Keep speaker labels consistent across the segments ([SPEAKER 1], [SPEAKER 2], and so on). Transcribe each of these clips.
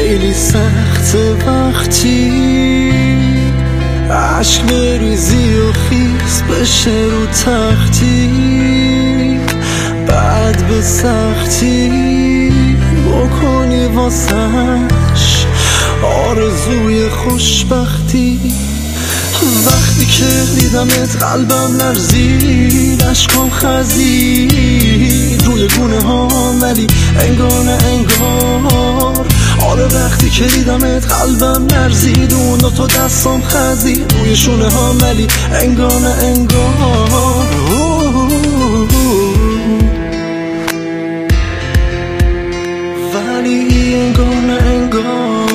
[SPEAKER 1] خیلی سخت وقتی عشق بریزی و خیس بشه رو تختی، بعد به سختی بکنی واسش آرزوی خوشبختی. وقتی که دیدمت قلبم لرزید، اشکام خزید روی گونه ها ولی انگار نه انگار. آره وقتی که دیدمت قلبم لرزید، اون دو تا دستام خزید روی شونه ها ولی انگار نه انگار. ولی انگار نه انگار.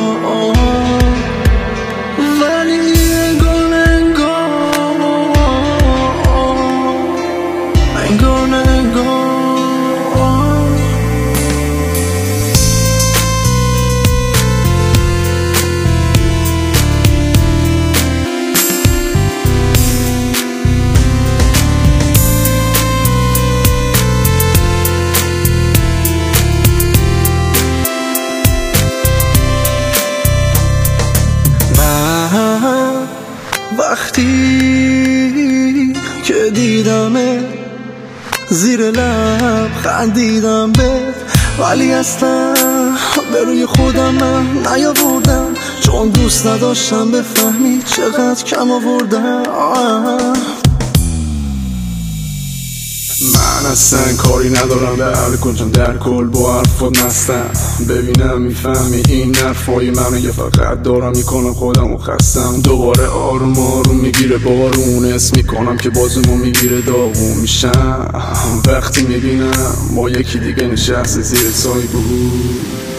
[SPEAKER 1] وقتی که دیدمت زیر لب خندیدم بهت، ولی اصلا به روی خودم من نیاوردم، چون دوست نداشتم بفهمی چقدر کم آوردم.
[SPEAKER 2] من اصلا کاری ندارم به حل کنم در کل با حرفات مستم، ببینم میفهمی این حرفای منو یه فقط دارم میکنم خودمو خستم. دوباره آروم آروم میگیره بارون، اسم میکنم که بازمو میگیره داغون میشم وقتی میبینم با یکی دیگه نشسته زیر سایه بود.